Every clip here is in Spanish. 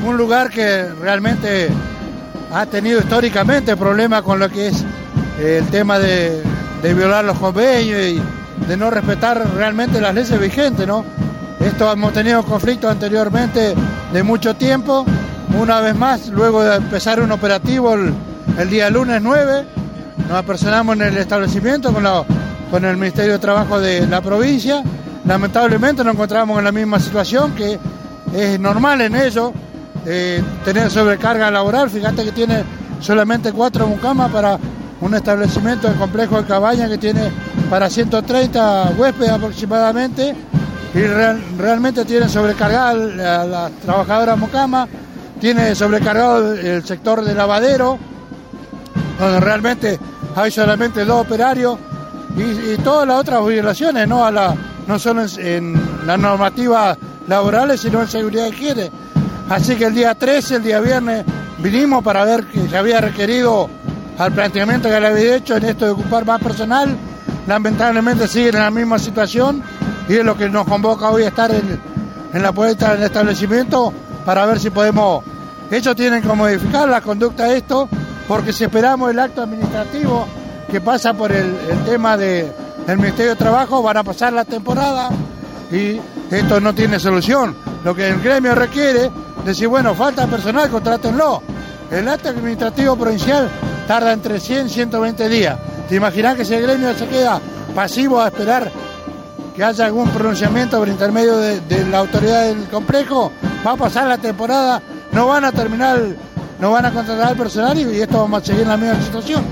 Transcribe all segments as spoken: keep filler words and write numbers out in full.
un lugar que realmente ha tenido históricamente problemas con lo que es eh, el tema de, de violar los convenios y de no respetar realmente las leyes vigentes, ¿no? Esto hemos tenido conflictos anteriormente de mucho tiempo. Una vez más, luego de empezar un operativo el, el día lunes nueve, nos apersonamos en el establecimiento con, la, con el Ministerio de Trabajo de la provincia. Lamentablemente nos encontramos en la misma situación, que es normal en ello, eh, tener sobrecarga laboral. Fíjate que tiene solamente cuatro mucamas para un establecimiento de complejo de cabaña que tiene para ciento treinta huéspedes aproximadamente, y real, realmente tiene sobrecargada a la trabajadora mucama, tiene sobrecargado el sector de lavadero, donde realmente hay solamente dos operarios, y, y todas las otras violaciones, no a la no solo en, en las normativas laborales, sino en seguridad y higiene. Así que el día trece, el día viernes, vinimos para ver que se había requerido al planteamiento que le había hecho en esto de ocupar más personal. Lamentablemente siguen en la misma situación, y es lo que nos convoca hoy a estar en, en la puerta del establecimiento para ver si podemos. Ellos tienen que modificar la conducta de esto, porque si esperamos el acto administrativo que pasa por el, el tema de, del Ministerio de Trabajo, van a pasar la temporada y esto no tiene solución. Lo que el gremio requiere es decir, bueno, falta personal, contrátenlo. El acto administrativo provincial tarda entre cien y ciento veinte días. ¿Te imaginas que si el gremio se queda pasivo a esperar que haya algún pronunciamiento por intermedio de, de la autoridad del complejo? Va a pasar la temporada, no van a terminar, no van a contratar al personal, y, y esto vamos a seguir en la misma situación.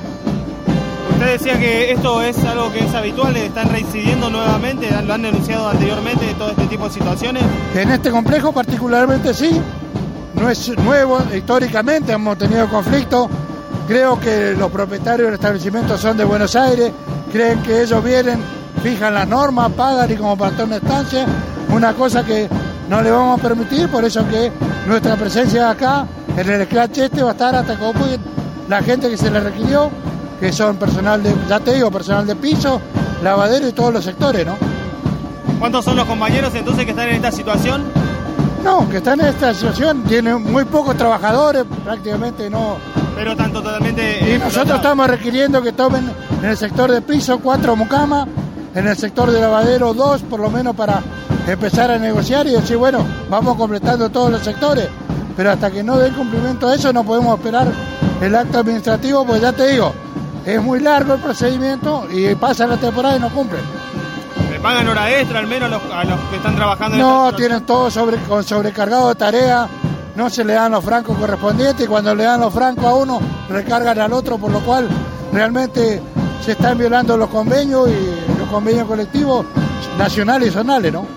Usted decía que esto es algo que es habitual, están reincidiendo nuevamente, lo han denunciado anteriormente, todo este tipo de situaciones. En este complejo particularmente sí, no es nuevo, históricamente hemos tenido conflictos. Creo que los propietarios del establecimiento son de Buenos Aires, creen que ellos vienen, fijan las normas, pagan y como para una estancia, una cosa que no le vamos a permitir. Por eso que nuestra presencia acá en el scratch este va a estar hasta que ocurren la gente que se le requirió, que son personal de, ya te digo, personal de piso, lavadero y todos los sectores, ¿no? ¿Cuántos son los compañeros entonces que están en esta situación? No, que están en esta situación, tienen muy pocos trabajadores, prácticamente no. Pero tanto totalmente... Y nosotros estamos requiriendo que tomen en el sector de piso cuatro mucamas, en el sector de lavadero dos, por lo menos para empezar a negociar y decir, bueno, vamos completando todos los sectores. Pero hasta que no den cumplimiento a eso no podemos esperar el acto administrativo, pues ya te digo, es muy largo el procedimiento y pasa la temporada y no cumplen. ¿Le pagan hora extra al menos a los, a los que están trabajando en No, esta tienen todo sobre, con sobrecargado de tarea, no se le dan los francos correspondientes, y cuando le dan los francos a uno, recargan al otro, por lo cual realmente se están violando los convenios y los convenios colectivos nacionales y zonales, ¿no?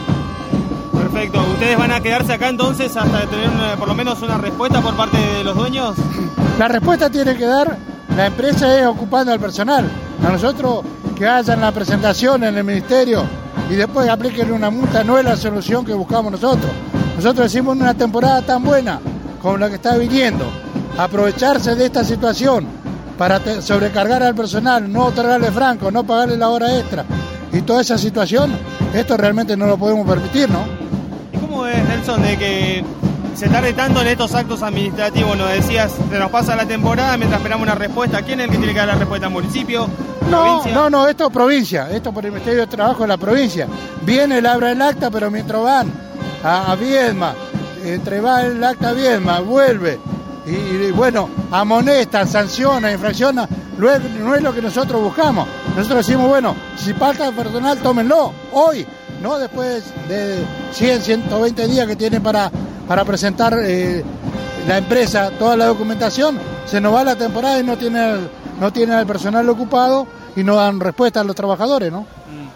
Perfecto. ¿Ustedes van a quedarse acá entonces hasta tener una, por lo menos una respuesta por parte de los dueños? La respuesta tiene que dar la empresa, es ocupando al personal. A nosotros que hagan la presentación en el ministerio y después apliquen una multa no es la solución que buscamos nosotros. Nosotros decimos, en una temporada tan buena como la que está viniendo, aprovecharse de esta situación para te- sobrecargar al personal, no otorgarle franco, no pagarle la hora extra y toda esa situación, esto realmente no lo podemos permitir, ¿no? ¿Y cómo es, Nelson, de que se tarde tanto en estos actos administrativos? Nos decías, se nos pasa la temporada mientras esperamos una respuesta. ¿Quién es el que tiene que dar la respuesta? ¿Municipio? No, ¿Provincia? no, no, esto es provincia, esto por el Ministerio de Trabajo de la provincia. Viene el abra el acta, pero mientras van a, a Viedma, entre va el acta a Viedma, vuelve, y, y bueno, amonesta, sanciona, infracciona, luego no es lo que nosotros buscamos. Nosotros decimos, bueno, si falta personal, tómenlo, hoy, no después de cien, ciento veinte días que tienen para, para presentar eh, la empresa toda la documentación, se nos va la temporada y no tiene el, no tiene el personal ocupado y no dan respuesta a los trabajadores, ¿no?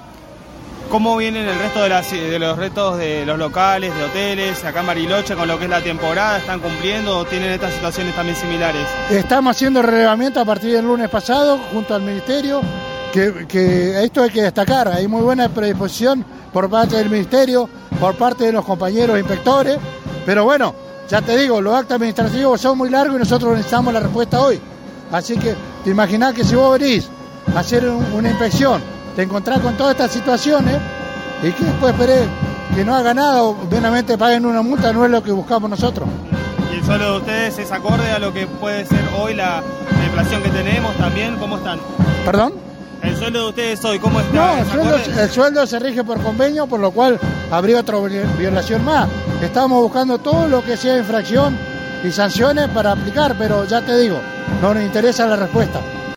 ¿Cómo vienen el resto de, las, de los retos de los locales, de hoteles, acá en Bariloche, con lo que es la temporada? ¿Están cumpliendo o tienen estas situaciones también similares? Estamos haciendo relevamiento a partir del lunes pasado junto al Ministerio, que, que esto hay que destacar, hay muy buena predisposición por parte del Ministerio, por parte de los compañeros inspectores, pero bueno, ya te digo, los actos administrativos son muy largos y nosotros necesitamos la respuesta hoy. Así que te imaginás que si vos venís a hacer un, una inspección, te encontrás con todas estas situaciones y que después esperé que no haga nada o meramente paguen una multa no es lo que buscamos nosotros. ¿Y el sueldo de ustedes es acorde a lo que puede ser hoy la, la inflación que tenemos también? ¿Cómo están? ¿Perdón? ¿El sueldo de ustedes hoy cómo está? No, el sueldo, el sueldo se rige por convenio, por lo cual habría otra violación más. Estamos buscando todo lo que sea infracción y sanciones para aplicar, pero ya te digo, no nos interesa la respuesta.